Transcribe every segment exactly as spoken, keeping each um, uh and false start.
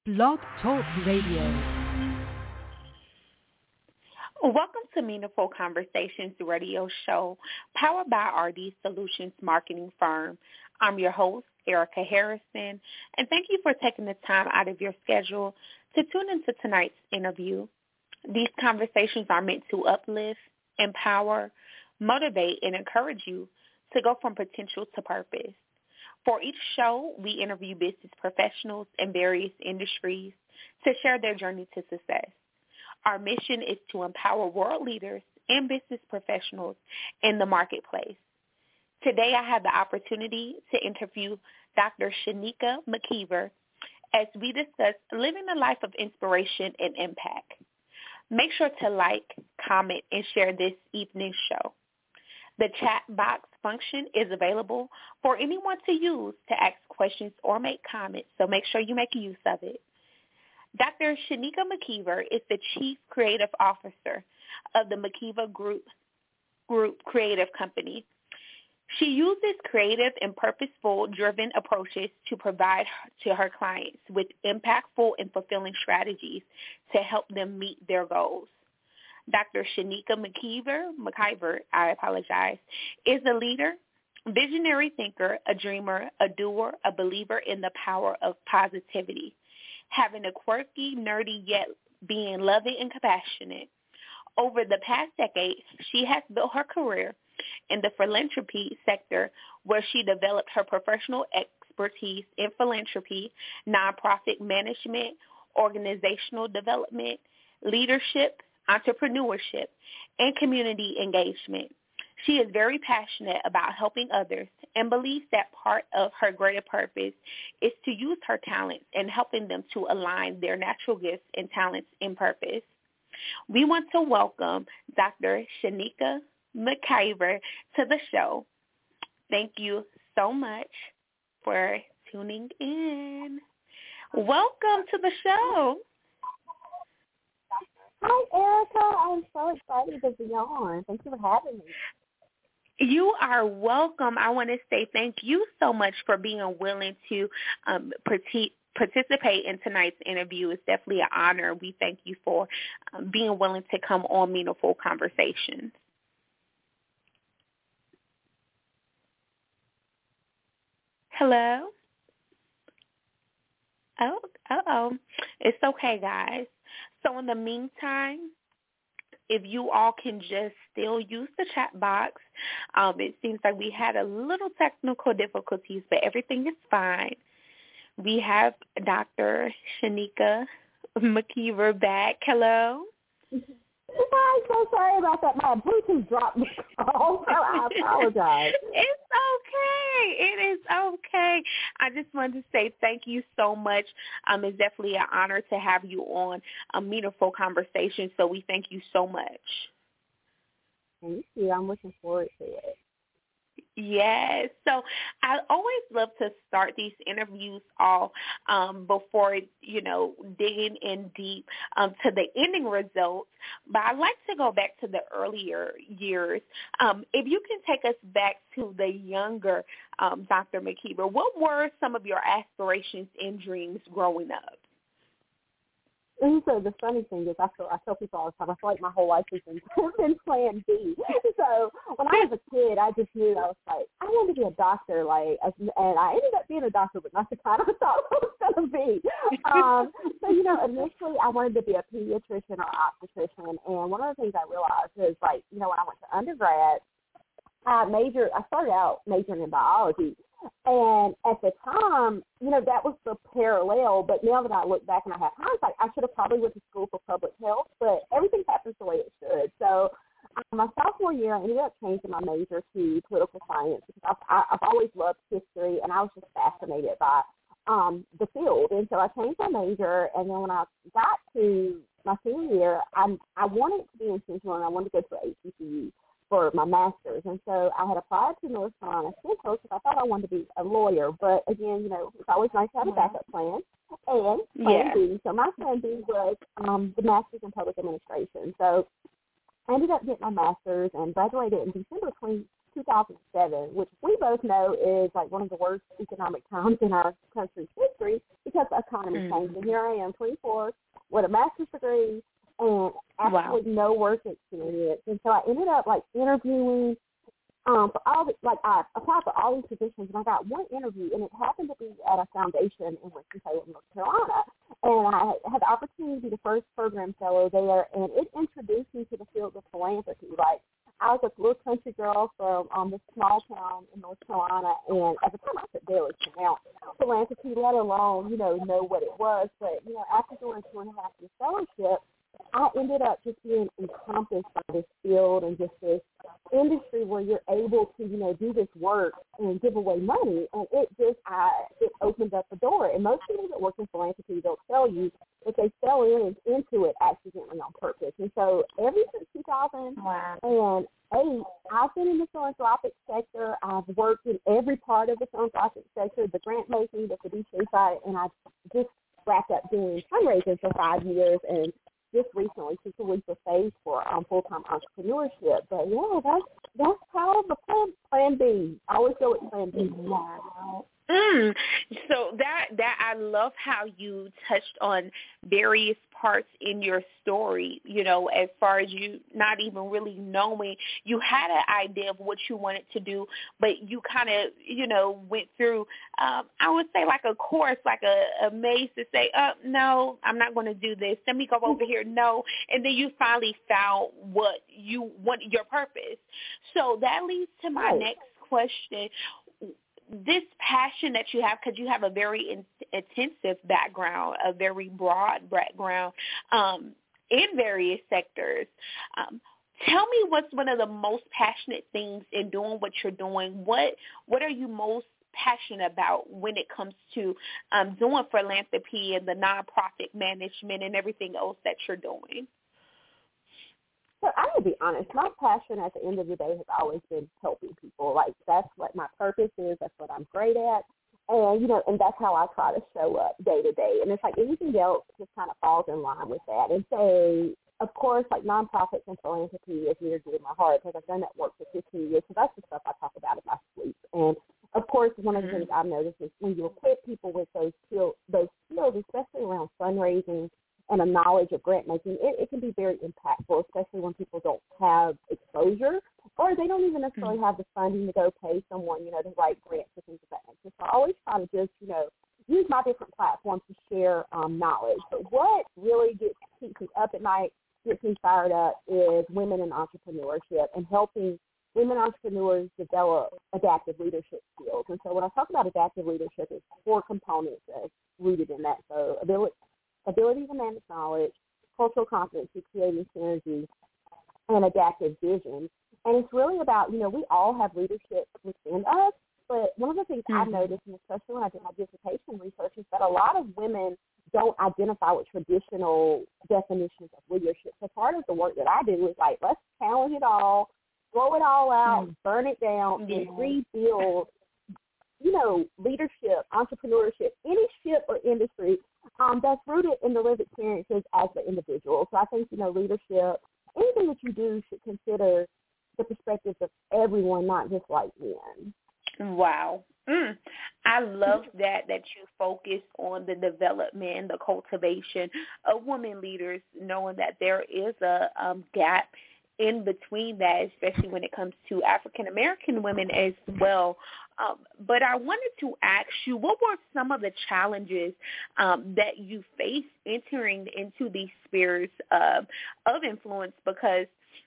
Blog Talk Radio. Welcome to Meaningful Conversations radio show, powered by R D Solutions Marketing Firm. I'm your host, Erica Harrison, and thank you for taking the time out of your schedule to tune into tonight's interview. These conversations are meant to uplift, empower, motivate, and encourage you to go from potential to purpose. For each show, we interview business professionals in various industries to share their journey to success. Our mission is to empower world leaders and business professionals in the marketplace. Today, I have the opportunity to interview Doctor Shanika McKeever as we discuss living a life of inspiration and impact. Make sure to like, comment, and share this evening's show. The chat box function is available for anyone to use to ask questions or make comments, so make sure you make use of it. Doctor Shanika McKeever is the Chief Creative Officer of the McKeever Group, Group Creative Company. She uses creative and purposeful-driven approaches to provide to her clients with impactful and fulfilling strategies to help them meet their goals. Doctor Shanika McKeever, McKeever, I apologize, is a leader, visionary thinker, a dreamer, a doer, a believer in the power of positivity. Having a quirky, nerdy, yet being loving and compassionate. Over the past decade, she has built her career in the philanthropy sector, where she developed her professional expertise in philanthropy, nonprofit management, organizational development, leadership, entrepreneurship, and community engagement. She is very passionate about helping others and believes that part of her greater purpose is to use her talents and helping them to align their natural gifts and talents in purpose. We want to welcome Doctor Shanika McKeever to the show. Thank you so much for tuning in. Welcome to the show. Hi, Erica. I'm so excited to be on. Thank you for having me. You are welcome. I want to say thank you so much for being willing to um, partic- participate in tonight's interview. It's definitely an honor. We thank you for um, being willing to come on Meaningful Conversations. Hello? Oh, uh-oh. It's okay, guys. So in the meantime, if you all can just still use the chat box. Um, it seems like we had a little technical difficulties, but everything is fine. We have Doctor Shanika McKeever back. Hello. I'm so sorry about that. My Bluetooth dropped me off, so I apologize. It's okay. It is okay. I just wanted to say thank you so much. Um, it's definitely an honor to have you on a Meaningful Conversation, so we thank you so much. Thank you. I'm looking forward to it. Yes. So I always love to start these interviews off um, before, you know, digging in deep um, to the ending results. But I like to go back to the earlier years. Um, if you can take us back to the younger um, Doctor McKeever, what were some of your aspirations and dreams growing up? And so the funny thing is, I feel I tell people all the time, I feel like my whole life has been, been Plan B. So when I was a kid, I just knew I was like, I wanted to be a doctor, like, and I ended up being a doctor, but not the kind I thought I was going to be. Um, so you know, initially I wanted to be a pediatrician or obstetrician, and one of the things I realized is, like, you know, when I went to undergrad, I majored. I started out majoring in biology. And at the time, you know, that was the parallel. But now that I look back and I have hindsight, I should have probably went to school for public health. But everything happens the way it should. So um, my sophomore year, I ended up changing my major to political science because I've, I, I've always loved history, and I was just fascinated by um, the field. And so I changed my major. And then when I got to my senior year, I, I wanted to be intentional, and I wanted to go to H B C U for my master's. And so I had applied to North Carolina Central because I thought I wanted to be a lawyer. But again, you know, it's always nice to have a backup plan. And plan Yeah. B. So my plan B was um, the master's in public administration. So I ended up getting my master's and graduated in December twenty, two thousand seven, which we both know is like one of the worst economic times in our country's history because the economy mm-hmm. changed. And here I am, twenty-four, with a master's degree and absolutely wow. no work experience. And so I ended up like interviewing um, for all the, like I applied for all these positions, and I got one interview, and it happened to be at a foundation in Winston-Salem, North Carolina. And I had the opportunity to be the first program fellow there, and it introduced me to the field of philanthropy. Like, I was a little country girl from um, this small town in North Carolina, and at the time I could barely pronounce philanthropy, let alone, you know, know what it was. But, you know, after doing two and a half year fellowship, I ended up just being encompassed by this field and just this industry where you're able to, you know, do this work and give away money. And it just, I, it opened up the door. And most people that work in philanthropy, they'll tell you that they fell in into it accidentally on purpose. And so ever since two thousand eight, I've been in the philanthropic sector. I've worked in every part of the philanthropic sector, the grant making, the fiduciary side, and I just wrapped up doing fundraising for five years and just recently took a leap of faith for um, full-time entrepreneurship. But, yeah, that's that's how the plan, plan B. I always go with plan B. Wow. Mm. So that that I love how you touched on various parts in your story, you know, as far as you not even really knowing. You had an idea of what you wanted to do, but you kind of, you know, went through, um, I would say like a course, like a, a maze to say, oh, no, I'm not going to do this. Let me go over here. No. And then you finally found what you want, your purpose. So that leads to my right. next question. This passion that you have, because you have a very in, intensive background, a very broad background um, in various sectors. Um, tell me what's one of the most passionate things in doing what you're doing. What what are you most passionate about when it comes to um, doing philanthropy and the nonprofit management and everything else that you're doing? So I will be honest, my passion at the end of the day has always been helping people. Like, that's what my purpose is. That's what I'm great at. And, you know, and that's how I try to show up day to day. And it's like anything else just kind of falls in line with that. And so, of course, like nonprofits and philanthropy is near to my heart because I've done that work for fifteen years. So that's the stuff I talk about in my sleep. And, of course, one of the things I've noticed is when you equip people with those skills, those skills, especially around fundraising, and a knowledge of grant making, it, it can be very impactful, especially when people don't have exposure or they don't even necessarily have the funding to go pay someone, you know, to write grants or things of that nature. So I always try to just, you know, use my different platforms to share um, knowledge. But what really gets keeps me up at night, gets me fired up is women in entrepreneurship and helping women entrepreneurs develop adaptive leadership skills. And so when I talk about adaptive leadership, it's four components that's rooted in that. So ability, ability to manage knowledge, cultural competency, creating synergy, and adaptive vision. And it's really about, you know, we all have leadership within us, but one of the things mm-hmm. I've noticed, and especially when I did my dissertation research, is that a lot of women don't identify with traditional definitions of leadership. So part of the work that I do is like, let's challenge it all, throw it all out, mm-hmm. burn it down, yeah. and rebuild, you know, leadership, entrepreneurship, any ship or industry um, that's rooted in the lived experiences as the individual. So I think, you know, leadership, anything that you do should consider the perspectives of everyone, not just like men. Wow. Mm. I love that, that you focus on the development, the cultivation of women leaders, knowing that there is a um, gap in between that, especially when it comes to African-American women as well. Um, but I wanted to ask you, what were some of the challenges um, that you faced entering into these spheres uh, of influence? Because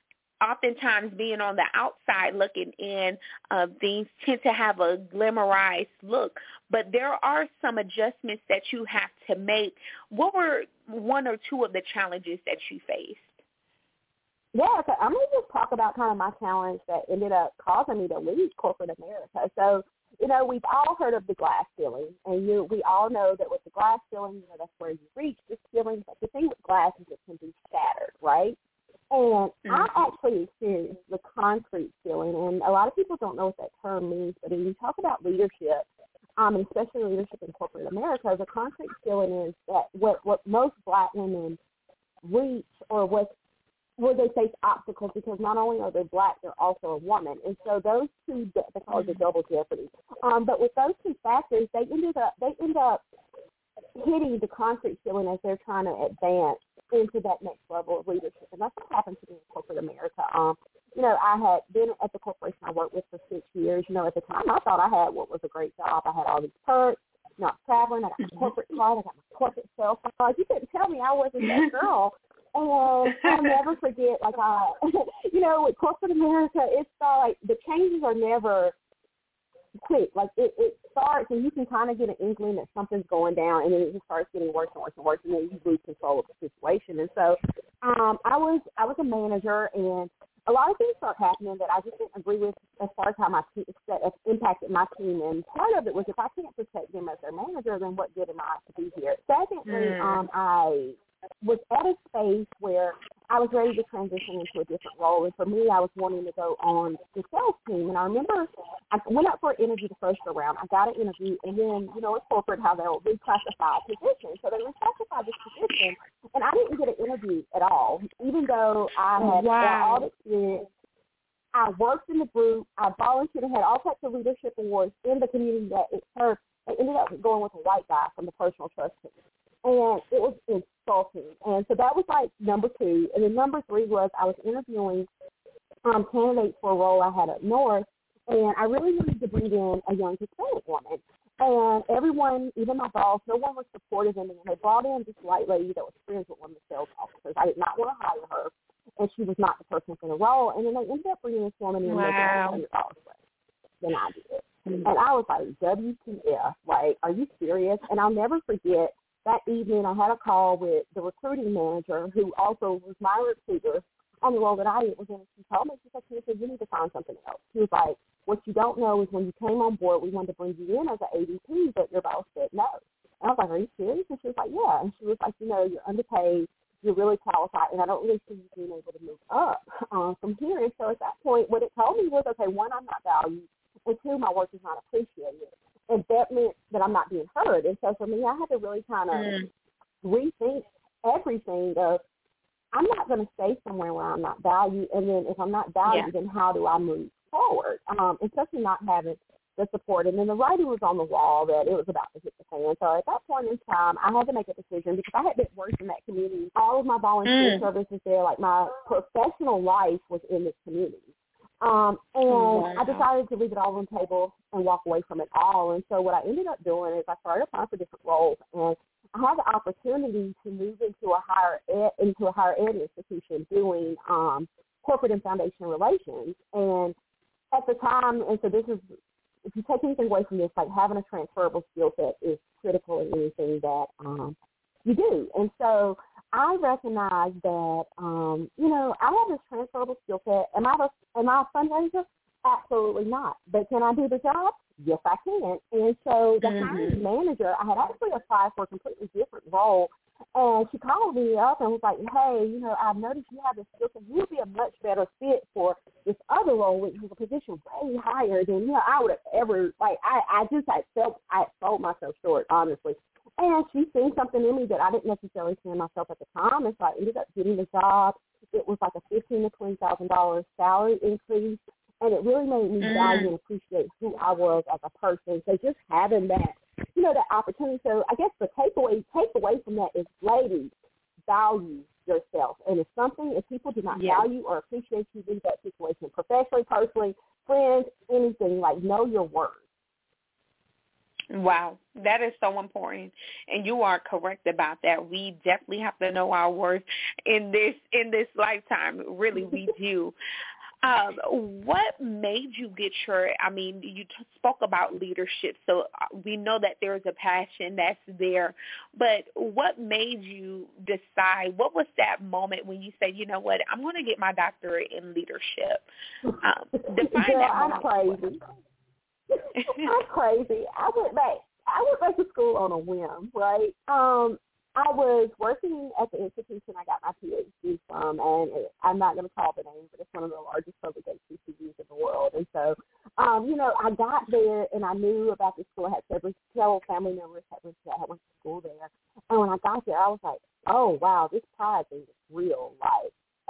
oftentimes being on the outside looking in, uh, things tend to have a glamorized look, but there are some adjustments that you have to make. What were one or two of the challenges that you faced? Yeah, so I'm going to just talk about kind of my challenge that ended up causing me to leave corporate America. So, you know, we've all heard of the glass ceiling, and you, we all know that with the glass ceiling, you know, that's where you reach the ceiling. But the thing with glass is it can be shattered, right? And mm-hmm. I actually experienced the concrete ceiling, and a lot of people don't know what that term means, but when you talk about leadership, um, and especially leadership in corporate America, the concrete ceiling is that what, what most black women reach or what's where they face obstacles because not only are they black, they're also a woman. And so those two, they call it the double jeopardy. Um, but with those two factors, they ended up, they end up hitting the concrete ceiling as they're trying to advance into that next level of leadership. And that's what happened to me in corporate America. Um, you know, I had been at the corporation I worked with for six years. You know, at the time I thought I had what was a great job. I had all these perks, not traveling. I got my corporate card. I got my corporate cell phone. You couldn't tell me I wasn't that girl. And I'll never forget, like, I, you know, with corporate America, it's uh, like the changes are never quick. Like, it, it starts and you can kind of get an inkling that something's going down, and then it just starts getting worse and worse and worse, and then you lose control of the situation. And so um, I was I was a manager, and a lot of things start happening that I just didn't agree with as far as how my team that impacted my team. And part of it was if I can't protect them as their manager, then what good am I to be here? Secondly, mm. um, I was at a space where I was ready to transition into a different role. And for me, I was wanting to go on the sales team. And I remember I went up for an interview the first go round. I got an interview, and then, you know, it's corporate how they'll reclassify positions. So they reclassified this position, and I didn't get an interview at all, even though I had wow. all the experience. I worked in the group. I volunteered and had all types of leadership awards in the community that it served. I ended up going with a white guy from the personal trust team. And it was insulting. And so that was like number two. And then number three was I was interviewing um, candidates for a role I had up north, and I really wanted to bring in a young Hispanic woman. And everyone, even my boss, no one was supportive of me. And they brought in this white lady that was friends with one of the sales officers. I did not want to hire her, and she was not the person for the role. And then they ended up bringing this woman in wow. making one hundred dollars less than I did. Mm-hmm. And I was like, W T F, like, are you serious? And I'll never forget, that evening, I had a call with the recruiting manager, who also was my recruiter on the role that I was in. She told me, she said, she said, you need to find something else. She was like, what you don't know is when you came on board, we wanted to bring you in as an A D P, but your boss said no. And I was like, are you serious? And she was like, yeah. And she was like, you know, you're underpaid, you're really qualified, and I don't really see you being able to move up um, from here. And so at that point, what it told me was, okay, one, I'm not valued, and two, my work is not appreciated. And that meant that I'm not being heard. And so for me, I had to really kind of mm. rethink everything of, I'm not going to stay somewhere where I'm not valued. And then if I'm not valued, yeah. then how do I move forward? Um, especially not having the support. And then the writing was on the wall that it was about to hit the fan. So at that point in time, I had to make a decision because I had been working in that community. All of my volunteer mm. services there, like my professional life was in this community. Um, and wow. I decided to leave it all on the table and walk away from it all. And so what I ended up doing is I started applying for different roles, and I had the opportunity to move into a higher ed, into a higher ed institution doing um, corporate and foundation relations. And at the time, and so this is, if you take anything away from this, like having a transferable skill set is critical in anything that um, you do. And so I recognize that, um, you know, I have this transferable skill set. Am I, a, am I a fundraiser? Absolutely not. But can I do the job? Yes, I can. And so the mm-hmm. hiring manager, I had actually applied for a completely different role, and she called me up and was like, hey, you know, I've noticed you have this skill set. You would be a much better fit for this other role, which was a position way higher than, you know, I would have ever, like, I, I just had felt, I had sold myself short, honestly. And she seen something in me that I didn't necessarily see in myself at the time, and so I ended up getting the job. It was like a fifteen thousand to twenty thousand dollars salary increase, and it really made me mm. value and appreciate who I was as a person. So just having that, you know, that opportunity. So I guess the takeaway takeaway from that is, ladies, value yourself. And if something, if people do not yes. value or appreciate you in that situation, professionally, personally, friends, anything, like, know your worth. Wow, that is so important, and you are correct about that. We definitely have to know our worth in this in this lifetime. Really, we do. Um, what made you get your, I mean, you t- spoke about leadership, so we know that there is a passion that's there, but what made you decide, what was that moment when you said, you know what, I'm going to get my doctorate in leadership? Um, define Girl, that moment. I'm crazy. I'm crazy. I went back. I went back to school on a whim, right? Um, I was working at the institution I got my P H D from, and it, I'm not going to call the name, but it's one of the largest public H B C Us in the world. And so, um, you know, I got there, and I knew about the school. I had several, several family members that went to went to school there. And when I got there, I was like, oh, wow, this pride thing is real. Like,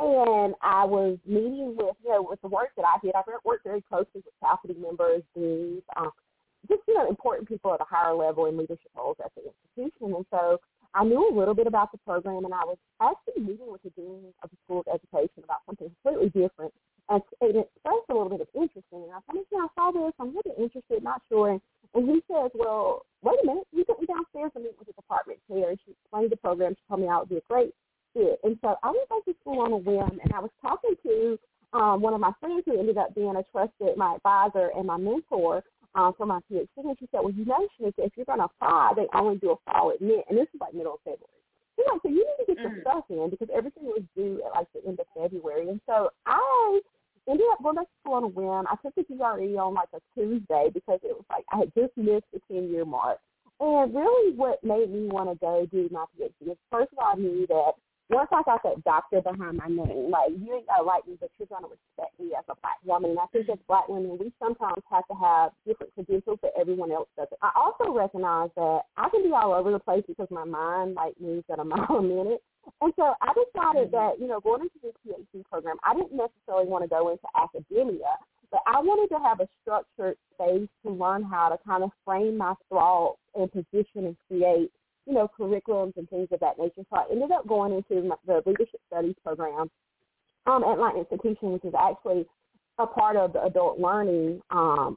And I was meeting with, you know, with the work that I did. I worked very closely with faculty members, deans, um, just, you know, important people at a higher level in leadership roles at the institution. And so I knew a little bit about the program, and I was actually meeting with the dean of the School of Education about something completely different. And it expressed a little bit of interest in it. And I said, you know, I saw this. I'm really interested, not sure. And, and he says, well, wait a minute. You took me downstairs and meet with the department chair. And she explained the program. She told me I would be a great fit. And so I went back to school on a whim, and I was talking to um, one of my friends who ended up being a trusted, my advisor and my mentor um, for my PhD. And she said, well, you know, Shanika, if you're going to apply, they only do a fall admit. And this is like middle of February. She's like, so you need to get your stuff in because everything was due at like the end of February. And so I ended up going back to school on a whim. I took the G R E on like a Tuesday because it was like I had just missed the ten-year mark. And really what made me want to go do my PhD is, first of all, I knew that once I got that doctor behind my name, like, you ain't got to like me, but you're going to respect me as a black woman. And I think as black women, we sometimes have to have different credentials that everyone else doesn't. I also recognize that I can be all over the place because my mind, like, moves at a mile a minute. And so I decided that, you know, going into this PhD program, I didn't necessarily want to go into academia, but I wanted to have a structured space to learn how to kind of frame my thoughts and position and create, you know, curriculums and things of that nature. So I ended up going into my, the leadership studies program um, at my institution, which is actually a part of the adult learning um,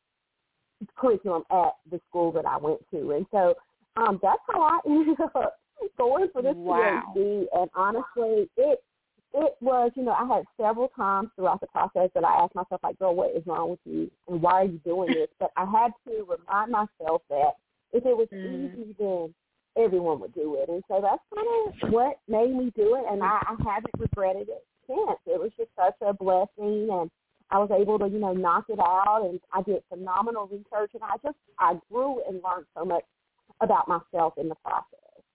curriculum at the school that I went to. And so um, that's how I ended up going for this wow. PhD. And honestly, it it was, you know, I had several times throughout the process that I asked myself, like, girl, what is wrong with you and why are you doing this? But I had to remind myself that if it was mm. easy, then everyone would do it. And so that's kind of what made me do it, and I, I haven't regretted it since. It was just such a blessing, and I was able to, you know, knock it out, and I did phenomenal research, and I just, I grew and learned so much about myself in the process.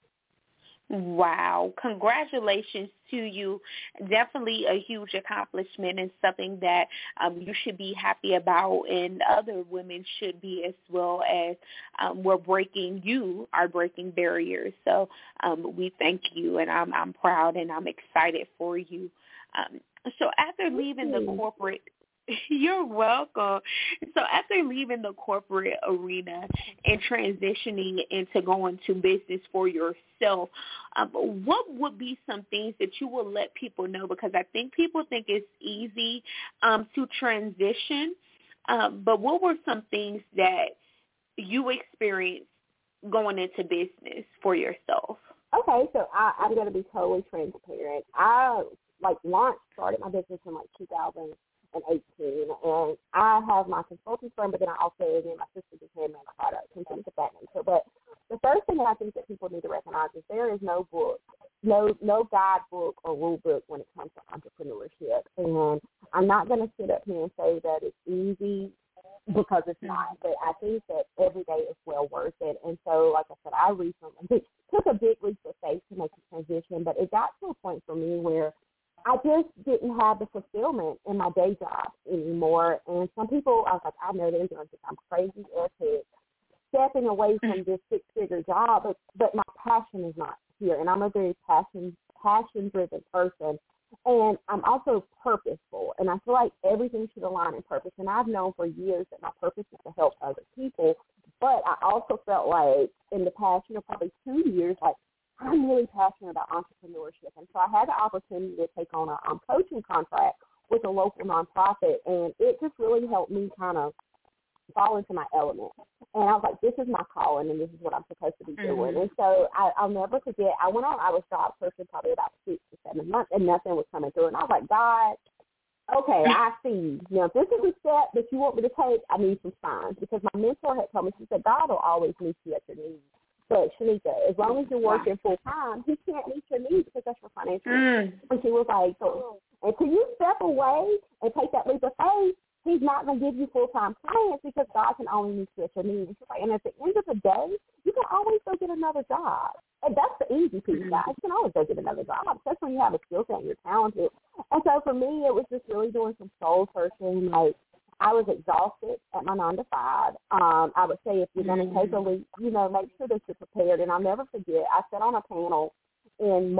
Wow. Congratulations to you. Definitely a huge accomplishment and something that um, you should be happy about, and other women should be as well, as um, we're breaking, you are breaking barriers. So um, we thank you, and I'm, I'm proud and I'm excited for you. Um, so after leaving the corporate You're welcome. So after leaving the corporate arena and transitioning into going to business for yourself, um, what would be some things that you will let people know? Because I think people think it's easy um, to transition, um, but what were some things that you experienced going into business for yourself? Okay, so I, I'm going to be totally transparent. I, like, launched, started my business in, like, two thousand eighteen, and I have my consulting firm, but then I also, me and my sister just handmade products and things of that nature. But the first thing that I think that people need to recognize is there is no book, no no guidebook or rule book when it comes to entrepreneurship. And I'm not going to sit up here and say that it's easy, because it's not. But I think that every day is well worth it. And so, like I said, I recently took a big leap of faith to make the transition, but it got to a point for me where I just didn't have the fulfillment in my day job anymore. And some people, I was like, I know they're going to think I'm crazy as heck, stepping away from this six-figure job, but, but my passion is not here. And I'm a very passion, passion-driven person. And I'm also purposeful. And I feel like everything should align in purpose. And I've known for years that my purpose is to help other people. But I also felt like in the past, you know, probably two years, like, I'm really passionate about entrepreneurship. And so I had the opportunity to take on a um, coaching contract with a local nonprofit, and it just really helped me kind of fall into my element. And I was like, this is my calling, and this is what I'm supposed to be doing. Mm-hmm. And so I, I'll never forget, I went on, I was job searching probably about six to seven months, and nothing was coming through. And I was like, God, okay, I see. Now, if this is a step that you want me to take, I need some signs. Because my mentor had told me, she said, God will always meet you at your needs. But, Shanika, as long as you're working full-time, he can't meet your needs because that's your financial mm. And she was like, so until you step away and take that leap of faith, he's not going to give you full-time clients because God can only meet you at your needs. And, like, and at the end of the day, you can always go get another job. And that's the easy piece, guys. You can always go get another job, especially when you have a skill set and you're talented. And so for me, it was just really doing some soul searching, like, I was exhausted at my nine to five. Um, I would say if you're going to take a leap, you know, make sure that you're prepared. And I'll never forget, I sat on a panel in March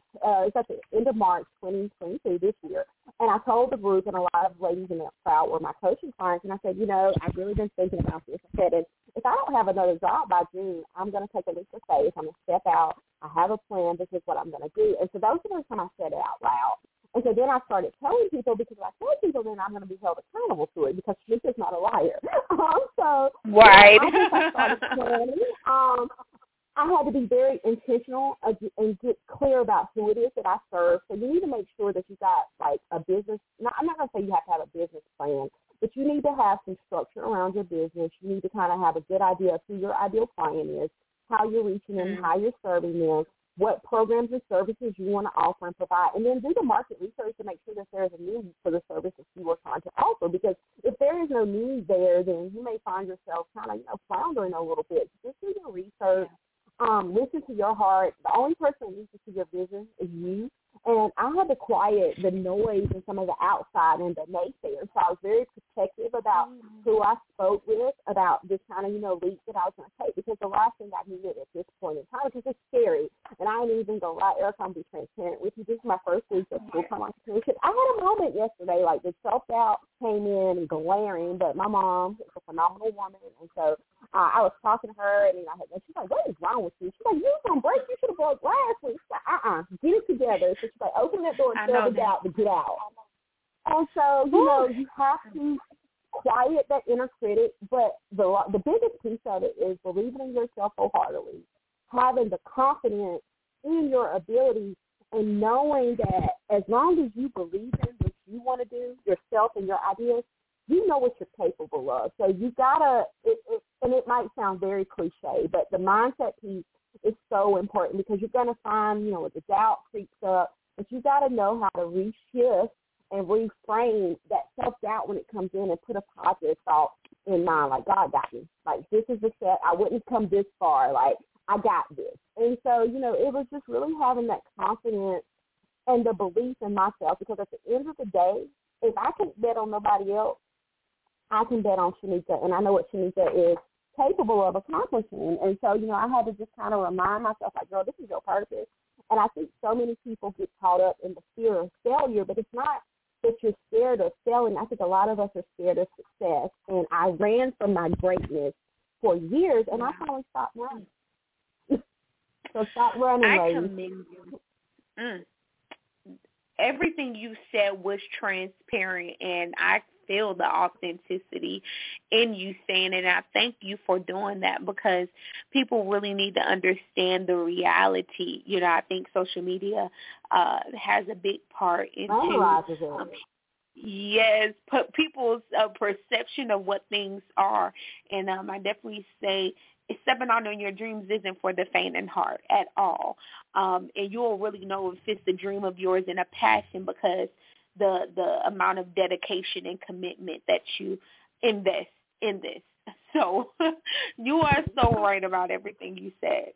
Uh, it's at the end of March twenty twenty-two this year. And I told the group, and a lot of ladies in that crowd were my coaching clients, and I said, you know, I've really been thinking about this. I said, and if I don't have another job by June, I'm going to take a leap of faith. I'm going to step out. I have a plan. This is what I'm going to do. And so those are the time I said it out loud. And so then I started telling people, because if I tell people, then I'm going to be held accountable to it, because Shanika's not a liar. Um, so right. I just I started planning. Um, I had to be very intentional and get clear about who it is that I serve. So you need to make sure that you got like a business. Not, I'm not going to say you have to have a business plan, but you need to have some structure around your business. You need to kind of have a good idea of who your ideal client is, how you're reaching them, mm-hmm. how you're serving them, what programs and services you want to offer and provide, and then do the market research to make sure that there is a need for the services you are trying to offer. Because if there is no need there, then you may find yourself kind of, you know, floundering a little bit. Just do your research. Um, listen to your heart. The only person that needs to see your vision is you. And I had to quiet the noise and some of the outside and the naysayers. So I was very protective about mm-hmm. who I spoke with, about this kind of, you know, leap that I was going to take, because the last thing I needed at this point in time, because it's scary, and I ain't even going to lie, Erica, I'm going to be transparent with you. This is my first week of full-time entrepreneurship. I had a moment yesterday, like the self-doubt came in and glaring, but my mom is a phenomenal woman, and so uh, I was talking to her, and, you know, and she's like, what is wrong with you? She's like, you was on break. You should have broke last week. She's like, uh-uh, get it together. So she's like, open that door and tell the doubt to get out. And so, you know, you have to quiet that inner critic, but the the biggest piece of it is believing in yourself wholeheartedly, having the confidence in your ability, and knowing that as long as you believe in what you want to do, yourself and your ideas, you know what you're capable of. So you gotta, it, it, and it might sound very cliche, but the mindset piece is so important, because you're gonna find, you know, when the doubt creeps up, but you gotta know how to reshift and reframe that self-doubt when it comes in, and put a positive thought in mind, like, God got me. Like, this is the step. I wouldn't come this far. Like, I got this. And so, you know, it was just really having that confidence and the belief in myself, because at the end of the day, if I can't bet on nobody else, I can bet on Shanika, and I know what Shanika is capable of accomplishing. And so, you know, I had to just kind of remind myself, like, girl, this is your purpose. And I think so many people get caught up in the fear of failure, but it's not that you're scared of failing. I think a lot of us are scared of success. And I ran from my greatness for years, and I finally stopped running. So stop running, I ladies. commend you. Mm. Everything you said was transparent, and I feel the authenticity in you saying it. And I thank you for doing that, because people really need to understand the reality. You know, I think social media uh, has a big part into um, yes, put people's uh, perception of what things are. And um, I definitely say stepping out on your dreams isn't for the faint in heart at all. Um, and you'll really know if it's a dream of yours and a passion, because the the amount of dedication and commitment that you invest in this. So you are so right about everything you said.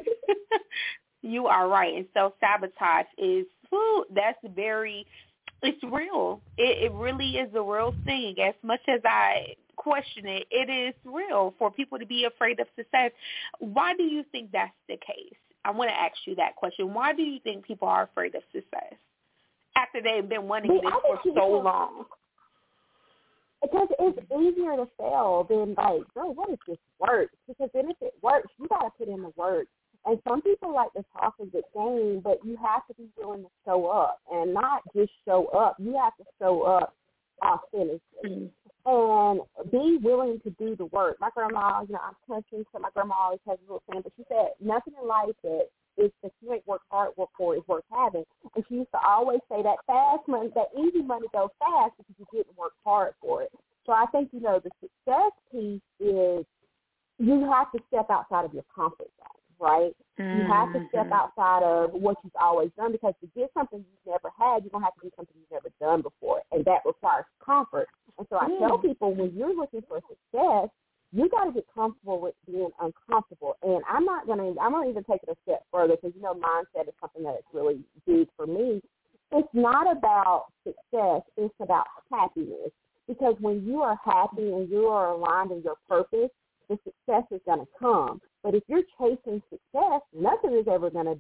You are right. And self-sabotage is, whew, that's very, it's real. It, it really is a real thing. As much as I question it, it is real for people to be afraid of success. Why do you think that's the case? I want to ask you that question. Why do you think people are afraid of success after they've been wanting this for so long? Because it's easier to fail than, like, bro, what if this works? Because then if it works, you got to put in the work. And some people like to talk a good game, but you have to be willing to show up, and not just show up. You have to show up authentically. Mm-hmm. And be willing to do the work. My grandma, you know, I'm country, so my grandma always has a little saying, but she said, nothing in life that is that you ain't work hard work for is worth having. And she used to always say that fast money, that easy money goes fast because you didn't work hard for it. So I think, you know, the success piece is you have to step outside of your comfort zone, right? Mm-hmm. You have to step outside of what you've always done, because to get something you've never had, you're going to have to do something you've never done before, and that requires comfort. And so I mm. tell people, when you're looking for success, you got to get comfortable with being uncomfortable. And I'm not going to, I'm going to even take it a step further, because, you know, mindset is something that is really big for me. It's not about success. It's about happiness. Because when you are happy and you are aligned in your purpose, the success is going to come. But if you're chasing success, nothing is ever going to be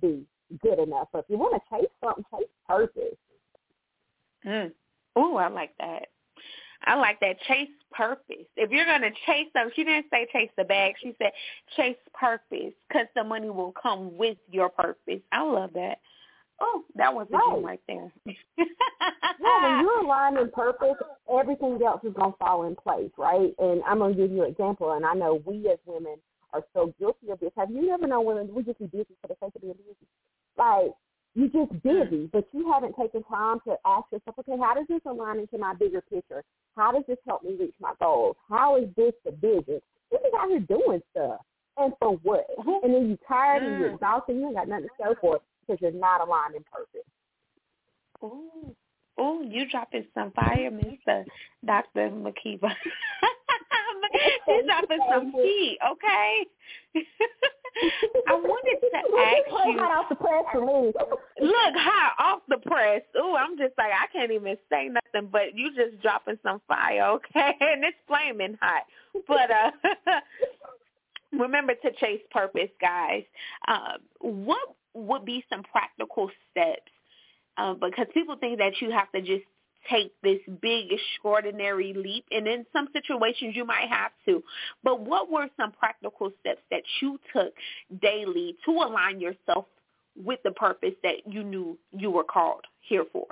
good enough. So if you want to chase something, chase purpose. Mm. Oh, I like that. I like that. Chase purpose. If you're going to chase something, she didn't say chase the bag. She said chase purpose because the money will come with your purpose. I love that. Oh, that was a right. gem right there. Yeah, when you're aligned in purpose, everything else is going to fall in place, right? And I'm going to give you an example, and I know we as women are so guilty of this. Have you ever known women, we just be busy for the sake of being busy? Like, you're just busy, but you haven't taken time to ask yourself, okay, how does this align into my bigger picture? How does this help me reach my goals? How is this the business? You're just out here doing stuff. And for what? And then you're tired and you're exhausted. You ain't got nothing to show for it because you're not aligned in purpose. Ooh. Oh, you dropping some fire, Mister Doctor McKeever. You dropping some heat, okay? I wanted to ask you. Hot off the press for me. Look, hot off the press. Ooh, I'm just like, I can't even say nothing, but you just dropping some fire, okay? And it's flaming hot. But uh, remember to chase purpose, guys. Uh, what would be some practical steps? Uh, because people think that you have to just take this big, extraordinary leap, and in some situations you might have to. But what were some practical steps that you took daily to align yourself with the purpose that you knew you were called here for?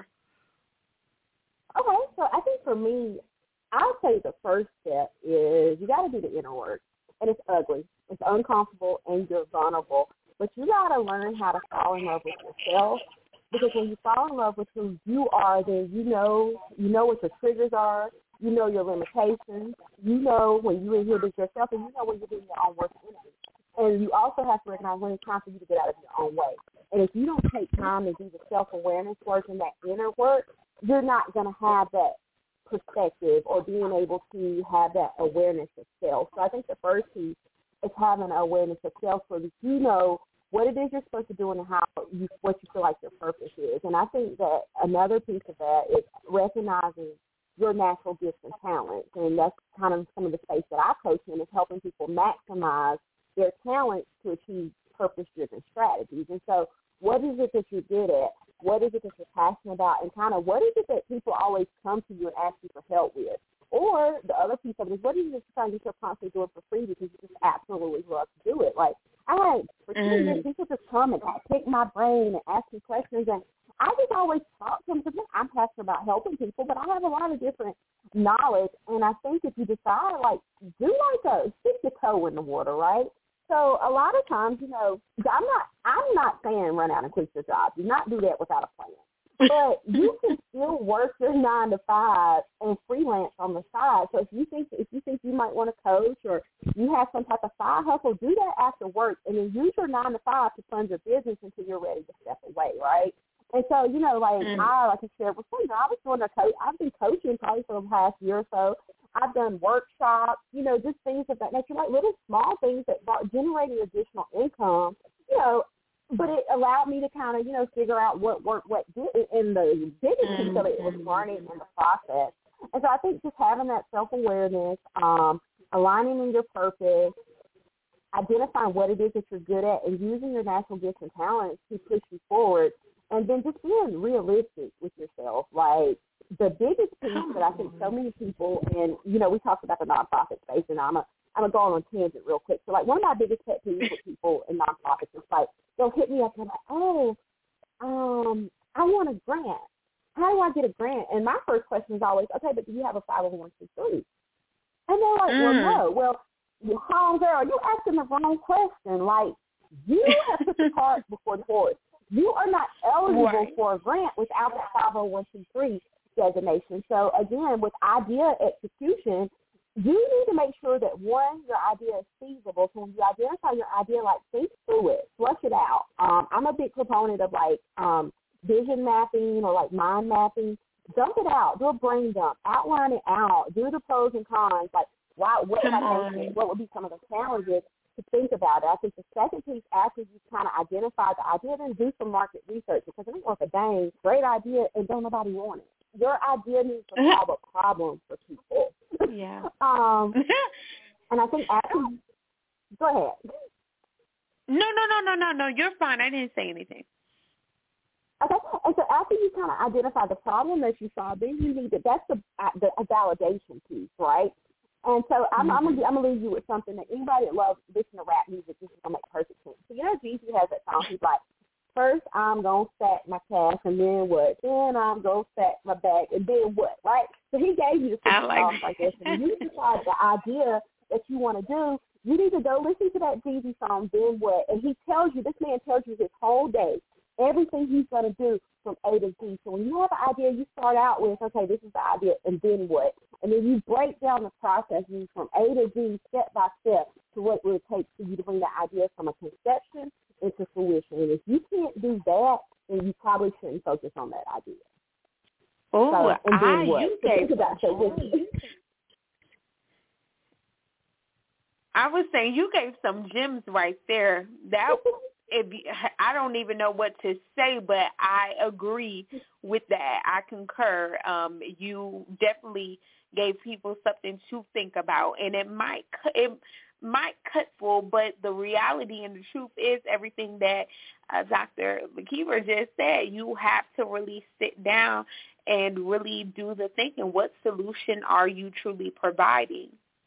Okay, so I think for me, I'll say the first step is you got to do the inner work, and it's ugly, it's uncomfortable, and you're vulnerable. But you got to learn how to fall in love with yourself. Because when you fall in love with who you are, then you know you know what your triggers are, you know your limitations, you know when you inhibit yourself, and you know when you're doing your own worst enemy. And you also have to recognize when it's time for you to get out of your own way. And if you don't take time to do the self-awareness work and that inner work, you're not going to have that perspective or being able to have that awareness of self. So I think the first piece is having an awareness of self so that you know what it is you're supposed to do and how you, what you feel like your purpose is. And I think that another piece of that is recognizing your natural gifts and talents. And that's kind of some of the space that I coach in, is helping people maximize their talents to achieve purpose-driven strategies. And so what is it that you're good at? What is it that you're passionate about? And kind of what is it that people always come to you and ask you for help with? Or the other piece of it is, what is it that you're trying to get your constantly doing for free because you just absolutely love to do it? Like, I had, for two years, people just come and pick my brain and ask me questions, and I just always talk to them because I'm passionate about helping people, but I have a lot of different knowledge, and I think if you decide, like, do like a, stick your toe in the water, right? So a lot of times, you know, I'm not, I'm not saying run out and quit your job. Do not do that without a plan. But you can still work your nine to five and freelance on the side. So if you think if you think you might want to coach or you have some type of side hustle, do that after work, and then use your nine to five to fund your business until you're ready to step away, right? And so, you know, like mm. I like to share with Sandra, I was doing a coach. I've been coaching probably for the past year or so. I've done workshops, you know, just things of that nature, like little small things that brought generating additional income, you know. But it allowed me to kind of, you know, figure out what worked, what didn't, and the biggest piece of it was learning in the process. And so I think just having that self-awareness, um, aligning in your purpose, identifying what it is that you're good at, and using your natural gifts and talents to push you forward, and then just being realistic with yourself. Like, the biggest piece that I think so many people, and, you know, we talked about the nonprofit space, and I'm a I'm going to go on a tangent real quick. So, like, one of my biggest pet peeves with people in nonprofits is, like, they'll hit me up and I'm like, oh, um, I want a grant. How do I get a grant? And my first question is always, okay, but do you have a five oh one c three? And they're like, mm. well, no. Well, homegirl, you're asking the wrong question. Like, you have put the cart before the horse. You are not eligible right. for a grant without that five oh one c three designation. So, again, with idea execution, you need to make sure that, one, your idea is feasible. So when you identify your idea, like, think through it, flush it out. Um, I'm a big proponent of, like, um, vision mapping or, like, mind mapping. Dump it out. Do a brain dump. Outline it out. Do the pros and cons. Like, why, what would I think? What would be some of the challenges to think about it? I think the second piece, after you kind of identify the idea, then do some market research, because it ain't worth a dang. Great idea, and don't nobody want it. Your idea needs to solve a problem for people. Yeah. um, and I think after, go ahead. No, no, no, no, no, no. You're fine. I didn't say anything. after you kind of identify the problem that you saw, then you need to, that's the, the a validation piece, right? And so I'm, mm-hmm. I'm going to I'm gonna leave you with something that anybody that loves listening to rap music, this is going to make perfect sense. So, you know, Jeezy has that song, he's like, first I'm going to stack my cash, and then what? Then I'm going to stack my bag, and then what, right? So he gave you the six like songs like this, and you decide the idea that you want to do. You need to go listen to that Jeezy song, then what? And he tells you, this man tells you his whole day, everything he's going to do from A to Z. So when you have an idea, you start out with, okay, this is the idea, and then what? And then you break down the process from A to Z, step by step, to what it would take for you to bring the idea from a conception into fruition. And if you can't do that, then you probably shouldn't focus on that idea. Oh, so, and then I, what? you so gave think about so I was saying you gave some gems right there. That if I don't even know what to say, but I agree with that. I concur. Um, you definitely gave people something to think about, and it might it might cut full, but the reality and the truth is everything that uh, Doctor McKeever just said. You have to really sit down and really do the thinking. What solution are you truly providing?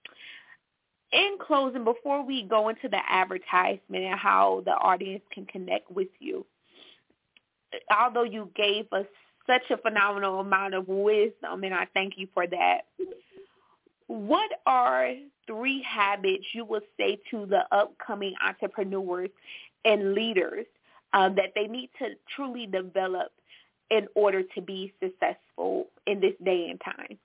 In closing, before we go into the advertisement and how the audience can connect with you, although you gave us such a phenomenal amount of wisdom, and I thank you for that, what are three habits you would say to the upcoming entrepreneurs and leaders uh, that they need to truly develop in order to be successful in this day and time?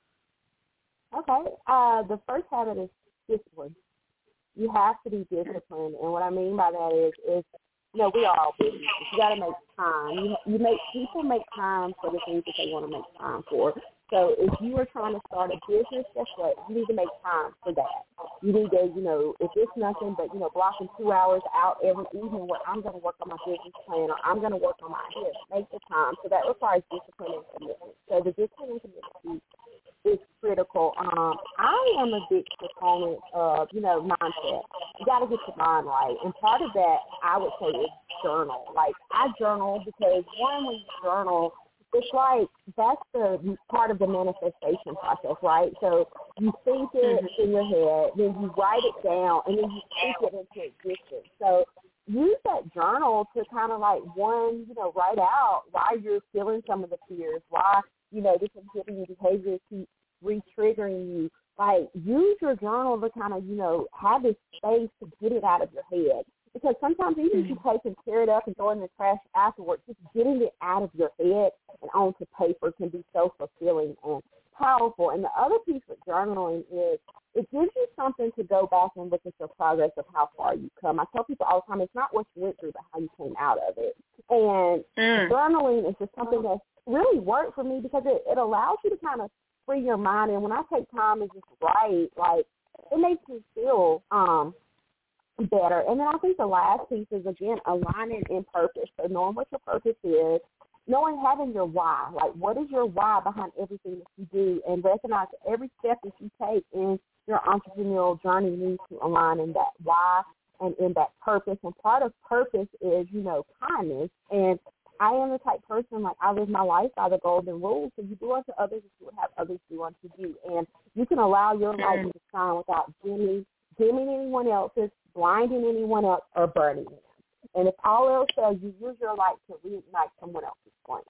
Okay. Uh, the first habit is discipline. You have to be disciplined, and what I mean by that is, is you know, we are all busy. You got to make time. You, you make people make time for the things that they want to make time for. So if you are trying to start a business, guess what? You need to make time for that. You need to, you know, if it's nothing but, you know, blocking two hours out every evening where I'm going to work on my business plan or I'm going to work on my ideas, make the time. So that requires discipline and commitment. So the discipline and commitment is critical. Um, I am a big proponent of, you know, mindset. You got to get your mind right. And part of that, I would say, is journal. Like, I journal because, one, when you journal, it's like that's the part of the manifestation process, right? So you think it mm-hmm. in your head, then you write it down, and then you speak it into existence. So use that journal to kind of like, one, you know, write out why you're feeling some of the fears, why, you know, this inhibiting behavior keeps re-triggering you. Like, use your journal to kind of, you know, have this space to get it out of your head. Because sometimes even if you take and tear it up and throw it in the trash afterwards, just getting it out of your head and onto paper can be so fulfilling and powerful. And the other piece with journaling is it gives you something to go back and look at your progress of how far you've come. I tell people all the time, it's not what you went through, but how you came out of it. And mm. journaling is just something that's really worked for me because it, it allows you to kind of free your mind. And when I take time and just write, like, it makes me feel um better. And then I think the last piece is, again, aligning in purpose. So knowing what your purpose is, knowing, having your why. Like, what is your why behind everything that you do, and recognize that every step that you take in your entrepreneurial journey needs to align in that why and in that purpose. And part of purpose is, you know, kindness. And I am the type person, like, I live my life by the golden rule. So you do unto others as you would have others do unto you. And you can allow your light to shine without dimming, dimming anyone else's, blinding anyone else, or burning them. And if all else fails, you use your light to reignite someone else's flame.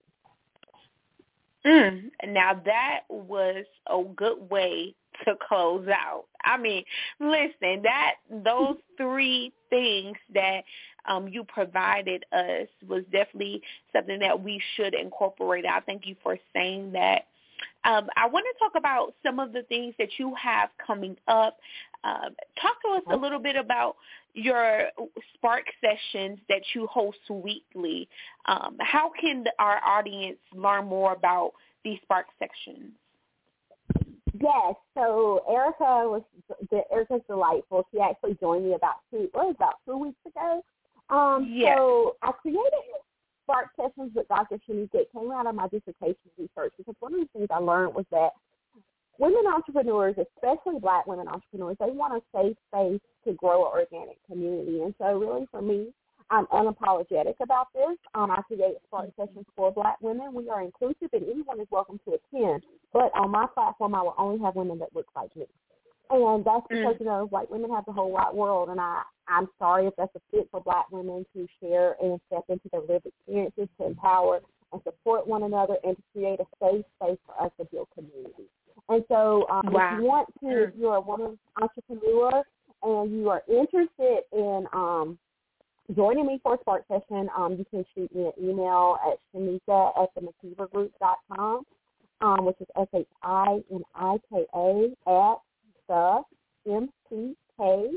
Mm, now that was a good way to close out. I mean, listen, that those three things that um, you provided us was definitely something that we should incorporate. I thank you for saying that. Um, I want to talk about some of the things that you have coming up. Uh, talk to us a little bit about your Spark sessions that you host weekly. Um, how can our audience learn more about these Spark sessions? Yes, so Erica was the Erica's delightful. She actually joined me about two, what was it, about two weeks ago. Um, yes. So I created Spark sessions with Doctor Shanika. It came out of my dissertation research because one of the things I learned was that women entrepreneurs, especially Black women entrepreneurs, they want a safe space to grow an organic community. And so really for me, I'm unapologetic about this. Um, I create Spark Sessions for Black women. We are inclusive, and anyone is welcome to attend. But on my platform, I will only have women that look like me. And that's because, mm. you know, white women have the whole wide world, and I, I'm sorry if that's a fit for Black women to share and step into their lived experiences, to empower and support one another, and to create a safe space for us to build community. And so um, wow. if you want to, if you're a woman entrepreneur and you are interested in um, joining me for a Spark Session, um, you can shoot me an email at Shanika at the McKeever Group dot com, um, which is S H I N I K A at the M C K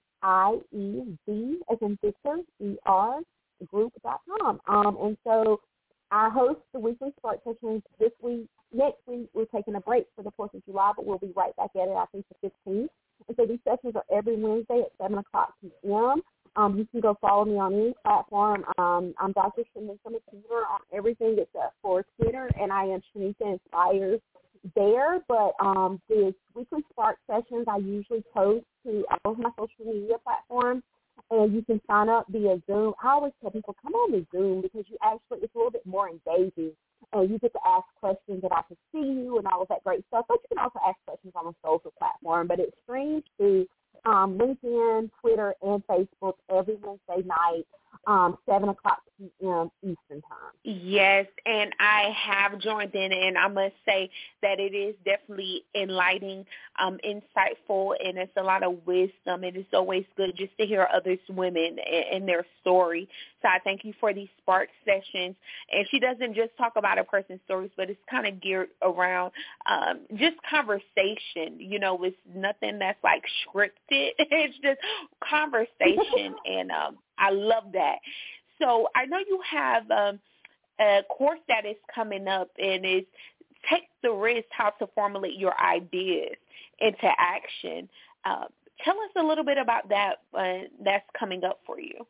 I E V as in Victor, E R, group dot com. Um, and so I host the weekly Spark Sessions this week. Next week, we're taking a break for the fourth of July, but we'll be right back at it, I think, the fifteenth. And so these sessions are every Wednesday at seven o'clock p.m. Um, you can go follow me on any platform. Um, I'm Doctor Shanika McKeever on everything except for Twitter, and I am Shanika Inspires there. But um, the weekly Spark Sessions I usually post to all of my social media platforms, and you can sign up via Zoom. I always tell people, come on to Zoom because you actually, it's a little bit more engaging. And you get to ask questions that I can see you and all of that great stuff. But you can also ask questions on a social platform. But it streams through um, LinkedIn, Twitter, and Facebook every Wednesday night, um, seven o'clock p.m. Eastern time. Yes, and I have joined in, and I must say that it is definitely enlightening, um, insightful, and it's a lot of wisdom. It is always good just to hear others women and their story. So I thank you for these Spark Sessions. And she doesn't just talk about a person's stories, but it's kind of geared around um, just conversation. You know, it's nothing that's like scripted. It's just conversation, and um, I love that. So I know you have um, a course that is coming up, and it's Take the Risk, How to Formulate Your Ideas into Action. Uh, tell us a little bit about that uh, that's coming up for you.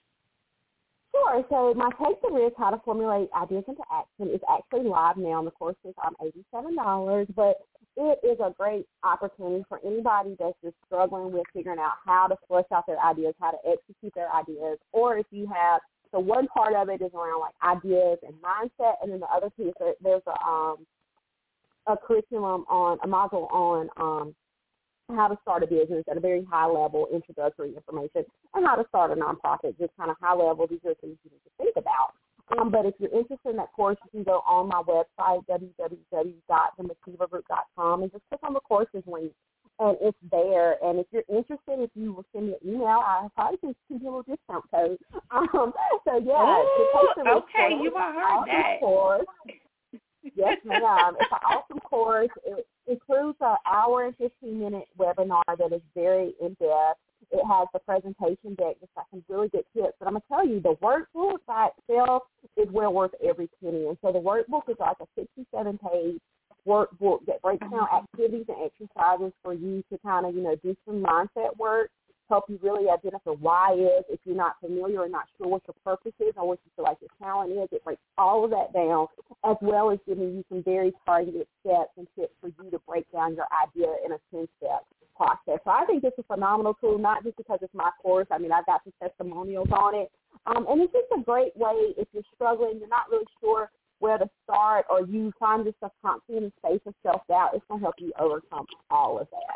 Sure. So my Take the Risk, How to Formulate Ideas into Action is actually live now, and the course is um, eighty-seven dollars, but it is a great opportunity for anybody that's just struggling with figuring out how to flesh out their ideas, how to execute their ideas, or if you have, so one part of it is around like ideas and mindset, and then the other piece, there's a, um, a curriculum on, a module on um, how to start a business at a very high level, introductory information, and how to start a nonprofit, just kind of high level. These are things you need to think about. Um, but if you're interested in that course, you can go on my website, w w w dot the mckeever group dot com, and just click on the courses link, and it's there. And if you're interested, if you will send me an email, I probably can give you a little discount code. Um, so, yeah. Ooh, okay, you have heard that. Course. Yes, ma'am. It's an awesome course. It includes an hour and fifteen-minute webinar that is very in-depth. It has the presentation deck, just like some really good tips. But I'm going to tell you, the workbook by itself is well worth every penny. And so the workbook is like a sixty-seven page workbook that breaks down activities and exercises for you to kind of, you know, do some mindset work, help you really identify why is, if you're not familiar or not sure what your purpose is or what you feel like your talent is. It breaks all of that down, as well as giving you some very targeted steps and tips for you to break down your idea in a ten-step process. So I think this is a phenomenal tool, not just because it's my course. I mean, I've got some testimonials on it. Um, and it's just a great way if you're struggling, you're not really sure where to start, or you find yourself constantly in a space of self-doubt. It's going to help you overcome all of that.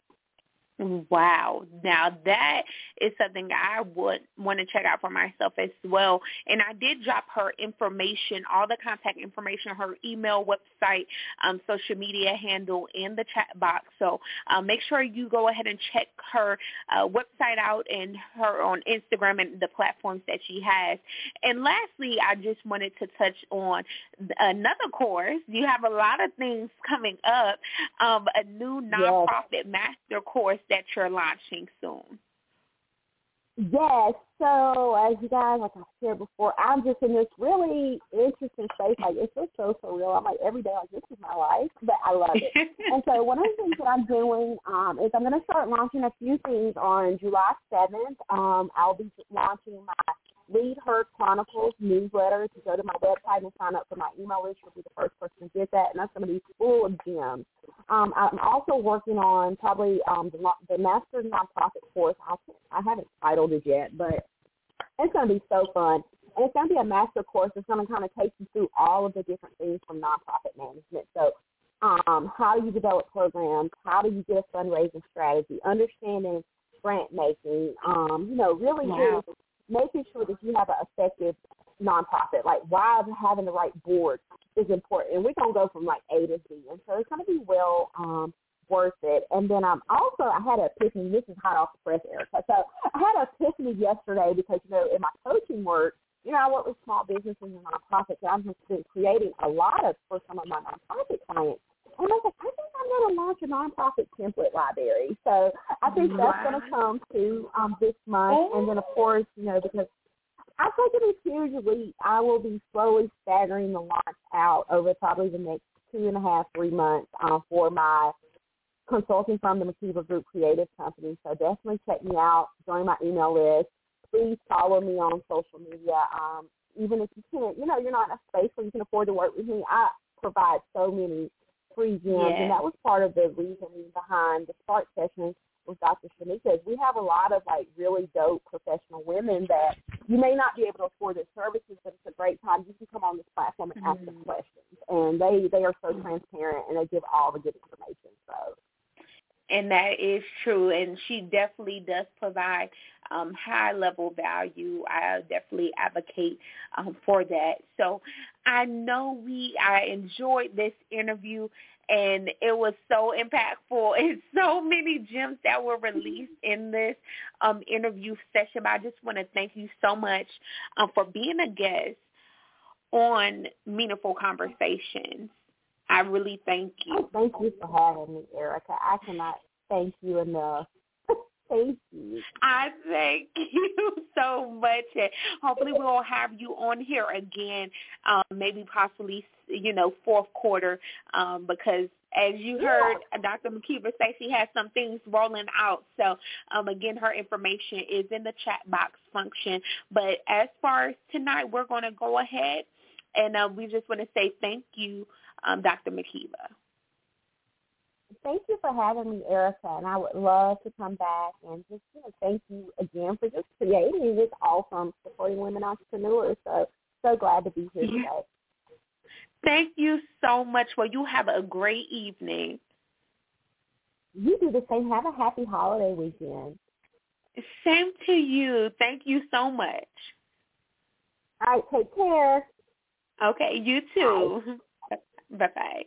Wow. Now, that is something I would want to check out for myself as well. And I did drop her information, all the contact information, her email, website, um, social media handle in the chat box. So um, make sure you go ahead and check her uh, website out and her on Instagram and the platforms that she has. And lastly, I just wanted to touch on another course. You have a lot of things coming up, um, a new nonprofit yes. master course that you're launching soon. Yes. So as you guys, like I said before, I'm just in this really interesting space. Like, it's just so surreal. I'm like, every day, like, this is my life, but I love it. And so one of the things that I'm doing um, is I'm going to start launching a few things on July seventh. Um, I'll be launching my Lead Her Chronicles newsletter. If you go to my website and sign up for my email list, you'll be the first person to get that, and that's going to be full of gems. Um, I'm also working on probably um, the, the Master Nonprofit course. I'll, I haven't titled it yet, but It's going to be so fun. And it's going to be a master course. It's going to kind of take you through all of the different things from nonprofit management. So um, how do you develop programs? How do you get a fundraising strategy? Understanding grant making, um, you know, really wow. just making sure that you have an effective nonprofit. Like why having the right board is important. And we're going to go from like A to Z. And so it's going to be well um, worth it. And then um, also I had an epiphany. This is hot off the press, Erica. So I had an epiphany yesterday because, you know, in my coaching work, you know, I work with small businesses and nonprofits, and I've just been creating a lot of for some of my nonprofit clients. And I was like, I think I'm going to launch a nonprofit template library. So I think wow. that's going to come to um, this month. Oh. And then, of course, you know, because I've taken a huge leap, I will be slowly staggering the launch out over probably the next two and a half, three months um, for my consulting firm, the McKeever Group Creative Company. So definitely check me out, join my email list. Please follow me on social media. Um, even if you can't, you know, you're not in a space where you can afford to work with me, I provide so many free gems. Yes. And that was part of the reason behind the Spark Session with Doctor Shanika. Is we have a lot of, like, really dope professional women that you may not be able to afford their services, but it's a great time. You can come on this platform and ask mm-hmm. them questions. And they, they are so transparent, and they give all the good information. So. And that is true, and she definitely does provide um, high-level value. I definitely advocate um, for that. So I know we, I enjoyed this interview, and it was so impactful and so many gems that were released in this um, interview session. But I just want to thank you so much um, for being a guest on Meaningful Conversations. I really thank you. Oh, thank you for having me, Erica. I cannot thank you enough. Thank you. I thank you so much. And hopefully we'll have you on here again, um, maybe possibly, you know, fourth quarter, um, because as you heard, yeah. Doctor McKeever say she has some things rolling out. So, um, again, her information is in the chat box function. But as far as tonight, we're going to go ahead, and uh, we just want to say thank you, um, Doctor McKeever. Thank you for having me, Erica, and I would love to come back and just, you know, thank you again for just creating this awesome Supporting Women Entrepreneurs. So, so glad to be here today. Thank you so much. Well, you have a great evening. You do the same. Have a happy holiday weekend. Same to you. Thank you so much. All right, take care. Okay, you too. Bye. Bye-bye.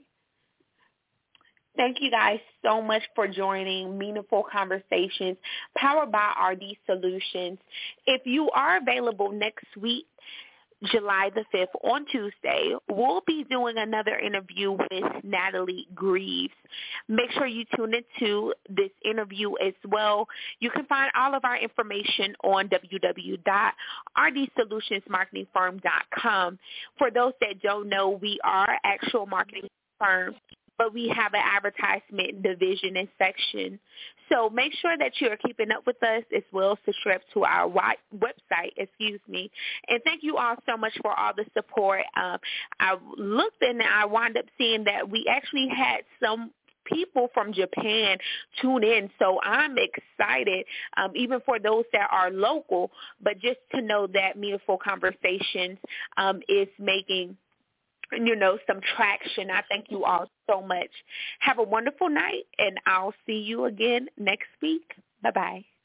Thank you guys so much for joining Meaningful Conversations, powered by R D Solutions. If you are available next week, July the fifth, on Tuesday, we'll be doing another interview with Natalie Greaves. Make sure you tune into this interview as well. You can find all of our information on w w w dot r d solutions marketing firm dot com. For those that don't know, we are an actual marketing firm, but we have an advertisement division and section. So make sure that you're keeping up with us as well as subscribe to our website, excuse me. And thank you all so much for all the support. Um, I looked and I wound up seeing that we actually had some people from Japan tune in. So I'm excited, um, even for those that are local, but just to know that Meaningful Conversations um, is making you know, some traction. I thank you all so much. Have a wonderful night, and I'll see you again next week. Bye-bye.